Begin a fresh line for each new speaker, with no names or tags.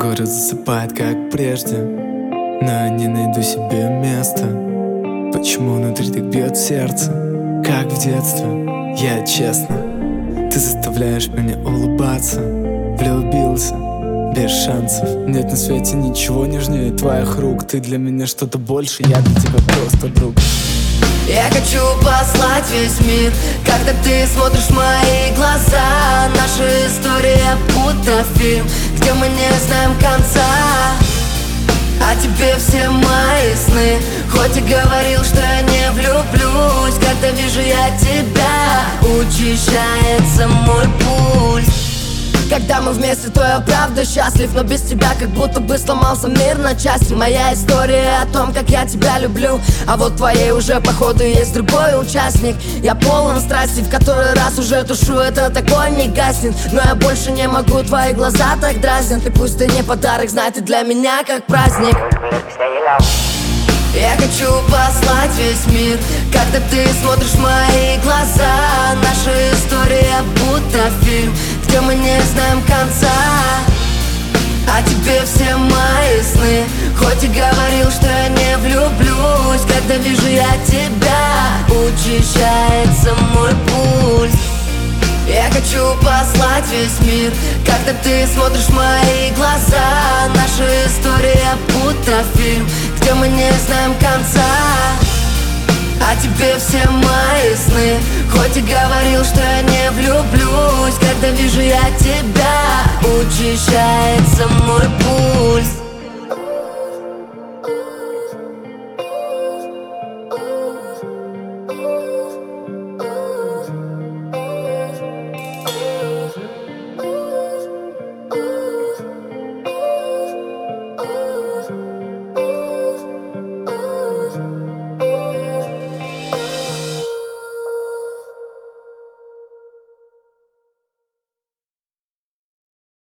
Город засыпает, как прежде, но я не найду себе места. Почему внутри так бьет сердце, как в детстве? Я честно, ты заставляешь меня улыбаться. Влюбился, без шансов. Нет на свете ничего нежнее твоих рук. Ты для меня что-то больше, я для тебя просто друг.
Я хочу послать весь мир, когда ты смотришь в мои глаза. Наша история будто фильм, где мы не знаем конца. А тебе все мои сны, хоть и говорил, что я не влюблюсь. Когда вижу я тебя, учащается мой пульс. Когда мы вместе, то я правда счастлив, но без тебя как будто бы сломался мир на части. Моя история о том, как я тебя люблю, а вот твоей уже походу есть другой участник. Я полон страсти, в который раз уже тушу, это такой не гаснет. Но я больше не могу, твои глаза так дразнят. И пусть ты не подарок, знай, ты для меня как праздник. Я хочу послать весь мир, когда ты смотришь в мои глаза. Наша история будто фильм, где мы не знаем конца. А тебе все мои сны, хоть и говорил, что я не влюблюсь. Когда вижу я тебя, учащается мой пульс. Я хочу послать весь мир, когда ты смотришь в мои глаза. Наша история будто фильм, где мы не знаем конца. А тебе все мои сны, хоть и говорил, что я не влюблюсь. Когда вижу я тебя, учащается мой пульс.